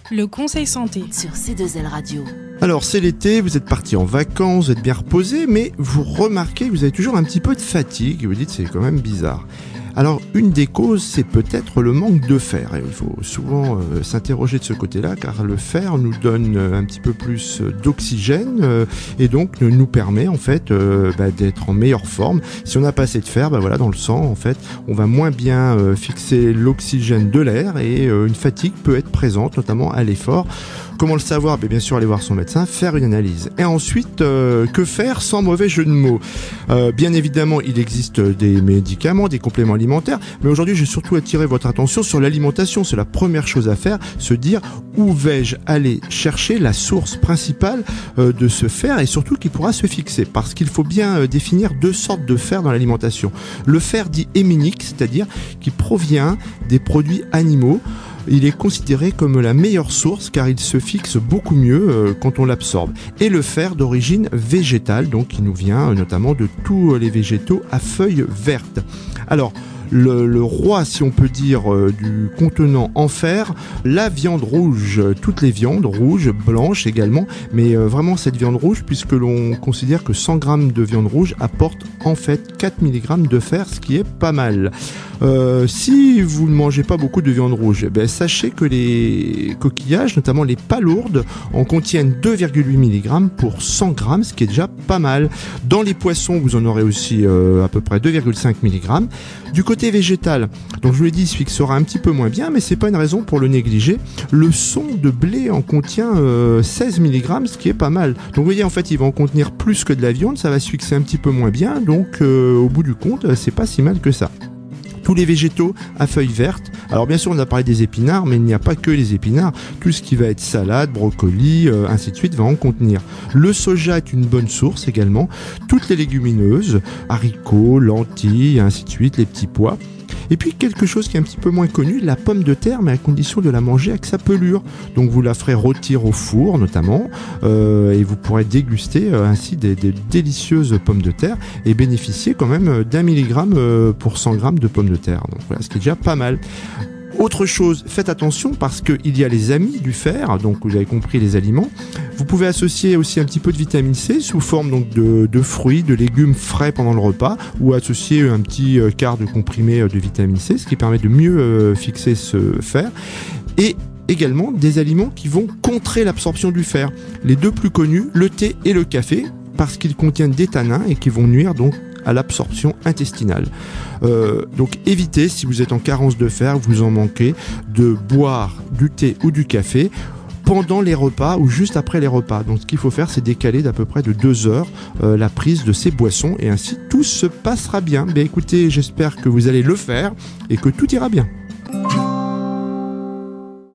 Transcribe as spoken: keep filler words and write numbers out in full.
Le conseil santé sur C deux L Radio. Alors c'est l'été, vous êtes parti en vacances, vous êtes bien reposé, mais vous remarquez que vous avez toujours un petit peu de fatigue et vous dites c'est quand même bizarre. Alors une des causes, c'est peut-être le manque de fer. Et il faut souvent euh, s'interroger de ce côté-là, car le fer nous donne un petit peu plus d'oxygène euh, et donc nous permet en fait euh, bah, d'être en meilleure forme. Si on n'a pas assez de fer, bah, voilà, dans le sang, en fait, on va moins bien euh, fixer l'oxygène de l'air et euh, une fatigue peut être présente, notamment à l'effort. Comment le savoir ? Bien, bien sûr, aller voir son médecin, faire une analyse. Et ensuite, euh, que faire sans mauvais jeu de mots ? euh, Bien évidemment, il existe des médicaments, des compléments alimentaires, mais aujourd'hui, je vais surtout attirer votre attention sur l'alimentation. C'est la première chose à faire, se dire où vais-je aller chercher la source principale euh, de ce fer et surtout qui pourra se fixer. Parce qu'il faut bien euh, définir deux sortes de fer dans l'alimentation. Le fer dit héminique, c'est-à-dire qui provient des produits animaux. Il est considéré comme la meilleure source car il se fixe beaucoup mieux euh, quand on l'absorbe. Et le fer d'origine végétale, donc qui nous vient euh, notamment de tous les végétaux à feuilles vertes. Alors, Le, le roi, si on peut dire, euh, du contenant en fer, la viande rouge, toutes les viandes rouges, blanches également, mais euh, vraiment cette viande rouge, puisque l'on considère que cent grammes de viande rouge apporte en fait quatre milligrammes de fer, ce qui est pas mal. Euh, si vous ne mangez pas beaucoup de viande rouge, eh bien, sachez que les coquillages, notamment les palourdes, en contiennent deux virgule huit milligrammes pour cent grammes, ce qui est déjà pas mal. Dans les poissons, vous en aurez aussi euh, à peu près deux virgule cinq milligrammes. Du côté végétal, donc je vous l'ai dit, il se fixera un petit peu moins bien, mais c'est pas une raison pour le négliger. Le son de blé en contient euh, seize milligrammes, ce qui est pas mal. Donc vous voyez, en fait, il va en contenir plus que de la viande, ça va se fixer un petit peu moins bien, donc euh, au bout du compte, c'est pas si mal que ça. Tous les végétaux à feuilles vertes. Alors bien sûr, on a parlé des épinards, mais il n'y a pas que les épinards. Tout ce qui va être salade, brocoli, euh, ainsi de suite, va en contenir. Le soja est une bonne source également. Toutes les légumineuses, haricots, lentilles, ainsi de suite, les petits pois. Et puis quelque chose qui est un petit peu moins connu, la pomme de terre, mais à condition de la manger avec sa pelure. Donc vous la ferez rôtir au four notamment, euh, et vous pourrez déguster euh, ainsi des, des délicieuses pommes de terre et bénéficier quand même d'un milligramme euh, pour cent grammes de pommes de terre. Donc voilà, ce qui est déjà pas mal. Autre chose, faites attention parce qu'il y a les amis du fer, donc vous avez compris les aliments. Vous pouvez associer aussi un petit peu de vitamine C sous forme donc de, de fruits, de légumes frais pendant le repas ou associer un petit quart de comprimé de vitamine C, ce qui permet de mieux euh, fixer ce fer. Et également des aliments qui vont contrer l'absorption du fer. Les deux plus connus, le thé et le café, parce qu'ils contiennent des tanins et qui vont nuire donc à l'absorption intestinale. Euh, donc évitez, si vous êtes en carence de fer, vous en manquez, de boire du thé ou du café pendant les repas ou juste après les repas. Donc ce qu'il faut faire, c'est décaler d'à peu près de deux heures euh, la prise de ces boissons et ainsi tout se passera bien. Ben écoutez, j'espère que vous allez le faire et que tout ira bien.